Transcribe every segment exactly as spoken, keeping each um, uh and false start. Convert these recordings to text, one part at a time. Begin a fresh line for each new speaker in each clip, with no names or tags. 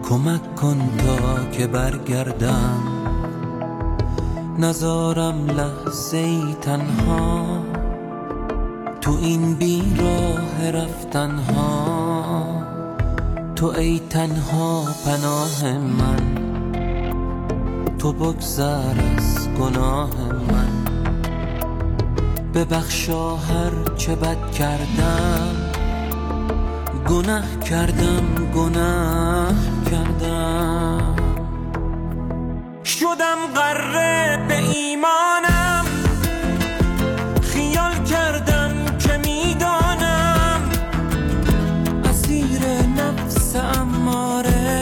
کمک کن تا که برگردم، نزارم لحظه ای تنها تو این بیراه رفتنها. تو ای تنها پناه من، تو بگذر از گناه من. ببخشا هر چه بد کردم، گناه کردم گناه کردم. شدم غره به ایمانم، خیال کردم که میدانم اسیر نفس اماره.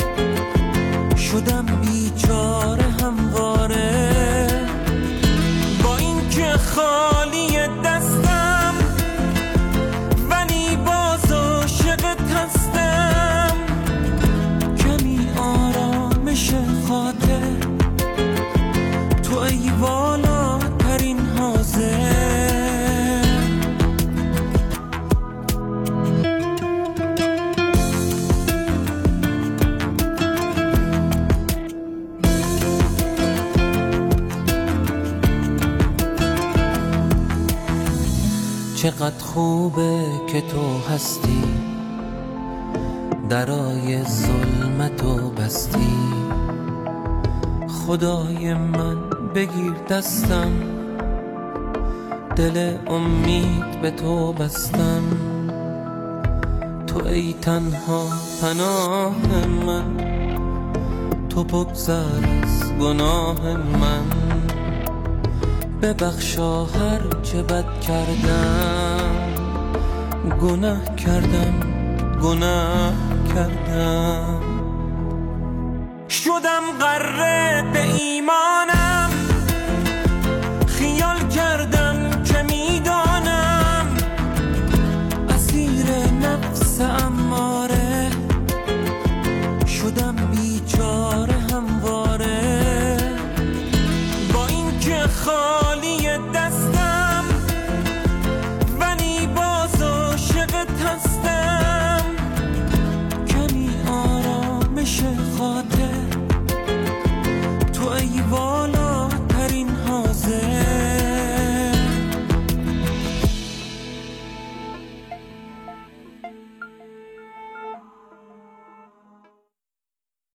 شدم بیچاره همواره، با این که خالی دستم ولی باز عاشقت هستم. کمی آرامش خاطر، تو ای والاترین حاضر. چقدر خوبه که تو هستی، درای ظلمتو بستی. خدای من بگیر دستم، دل امید به تو بستم. تو ای تنها پناه من، تو بگذر از گناه من. ببخشا هر چه بد کردم، گناه کردم گناه کردم. شدم غره به ایمان،